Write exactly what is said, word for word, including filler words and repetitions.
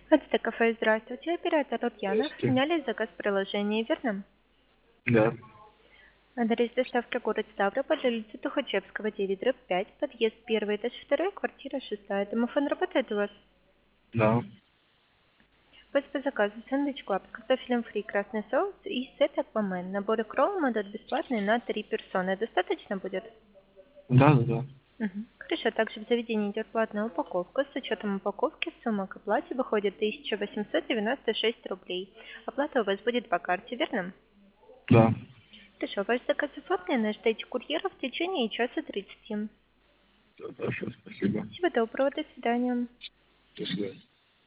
Это кафе, здравствуйте, оператор Лукьянов. Здравствуйте. Меняли заказ в приложении, верно? Да, Адрес доставки город Ставрополь, улица Тухачевского, девять, дробь пять, подъезд первый, этаж второй, квартира шестая. Домофон работает у вас? да, Пусть по заказу сэндвич клаб с картофелем фри, красный соус и сет аквамен. Набор икрол идут бесплатные на три персоны. Достаточно будет? да, да, да. Мгм. Хорошо, также в заведении идет платная упаковка. С учетом упаковки сумма к оплате выходит тысяча восемьсот девяносто шесть рублей. Оплата у вас будет по карте, верно? Да. Хорошо, ваш заказ оформлен, ждите курьера в течение часа тридцати. Хорошо, спасибо. Всего доброго, до свидания. До свидания.